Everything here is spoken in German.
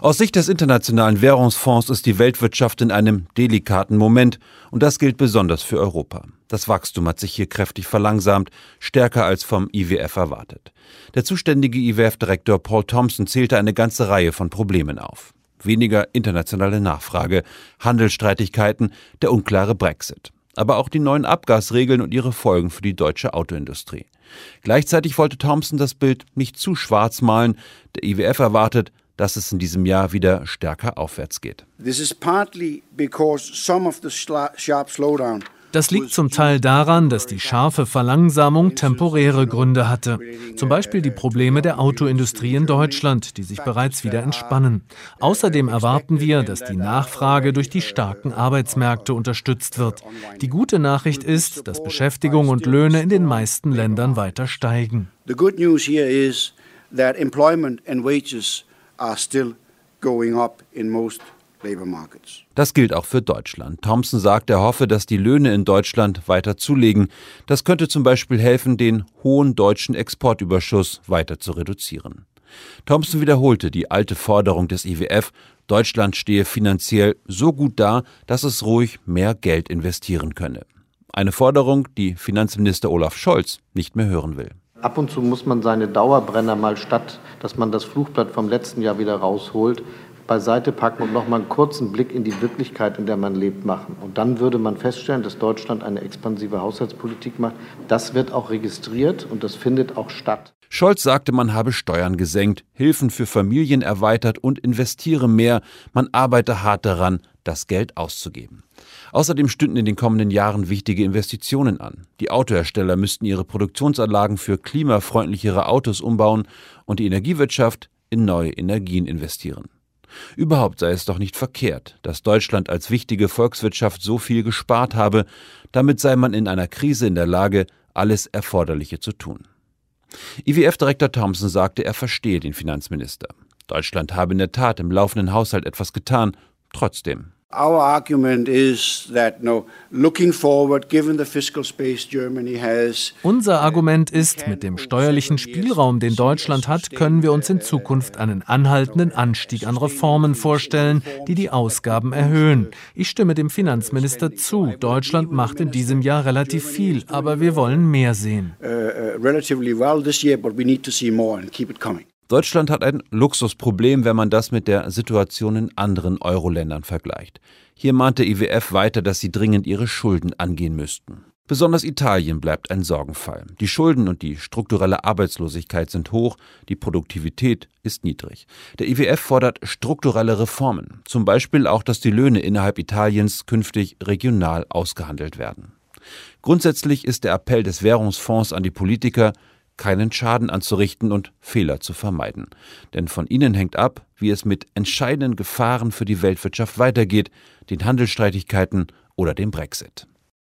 Aus Sicht des Internationalen Währungsfonds ist die Weltwirtschaft in einem delikaten Moment und das gilt besonders für Europa. Das Wachstum hat sich hier kräftig verlangsamt, stärker als vom IWF erwartet. Der zuständige IWF-Direktor Paul Thompson zählte eine ganze Reihe von Problemen auf. Weniger internationale Nachfrage, Handelsstreitigkeiten, der unklare Brexit. Aber auch die neuen Abgasregeln und ihre Folgen für die deutsche Autoindustrie. Gleichzeitig wollte Thompson das Bild nicht zu schwarz malen. Der IWF erwartet, dass es in diesem Jahr wieder stärker aufwärts geht. Das liegt zum Teil daran, dass die scharfe Verlangsamung temporäre Gründe hatte. Zum Beispiel die Probleme der Autoindustrie in Deutschland, die sich bereits wieder entspannen. Außerdem erwarten wir, dass die Nachfrage durch die starken Arbeitsmärkte unterstützt wird. Die gute Nachricht ist, dass Beschäftigung und Löhne in den meisten Ländern weiter steigen. The good news here is that employment and wages are still going up in most labor markets. Das gilt auch für Deutschland. Thompson sagt, er hoffe, dass die Löhne in Deutschland weiter zulegen. Das könnte zum Beispiel helfen, den hohen deutschen Exportüberschuss weiter zu reduzieren. Thompson wiederholte die alte Forderung des IWF, Deutschland stehe finanziell so gut da, dass es ruhig mehr Geld investieren könne. Eine Forderung, die Finanzminister Olaf Scholz nicht mehr hören will. Ab und zu muss man seine Dauerbrenner mal, statt dass man das Flugblatt vom letzten Jahr wieder rausholt, beiseite packen und nochmal einen kurzen Blick in die Wirklichkeit, in der man lebt, machen. Und dann würde man feststellen, dass Deutschland eine expansive Haushaltspolitik macht. Das wird auch registriert und das findet auch statt. Scholz sagte, man habe Steuern gesenkt, Hilfen für Familien erweitert und investiere mehr. Man arbeite hart daran, das Geld auszugeben. Außerdem stünden in den kommenden Jahren wichtige Investitionen an. Die Autohersteller müssten ihre Produktionsanlagen für klimafreundlichere Autos umbauen und die Energiewirtschaft in neue Energien investieren. Überhaupt sei es doch nicht verkehrt, dass Deutschland als wichtige Volkswirtschaft so viel gespart habe. Damit sei man in einer Krise in der Lage, alles Erforderliche zu tun. IWF-Direktor Thompson sagte, er verstehe den Finanzminister. Deutschland habe in der Tat im laufenden Haushalt etwas getan, trotzdem. Our argument is that looking forward, given the fiscal space Germany has. Unser Argument ist, mit dem steuerlichen Spielraum, den Deutschland hat, können wir uns in Zukunft einen anhaltenden Anstieg an Reformen vorstellen, die die Ausgaben erhöhen. Ich stimme dem Finanzminister zu. Deutschland macht in diesem Jahr relativ viel, aber wir wollen mehr sehen. Relatively well this year, but we need to see more and keep it coming. Deutschland hat ein Luxusproblem, wenn man das mit der Situation in anderen Euro-Ländern vergleicht. Hier mahnte IWF weiter, dass sie dringend ihre Schulden angehen müssten. Besonders Italien bleibt ein Sorgenfall. Die Schulden und die strukturelle Arbeitslosigkeit sind hoch, die Produktivität ist niedrig. Der IWF fordert strukturelle Reformen, zum Beispiel auch, dass die Löhne innerhalb Italiens künftig regional ausgehandelt werden. Grundsätzlich ist der Appell des Währungsfonds an die Politiker, keinen Schaden anzurichten und Fehler zu vermeiden. Denn von ihnen hängt ab, wie es mit entscheidenden Gefahren für die Weltwirtschaft weitergeht, den Handelsstreitigkeiten oder dem Brexit.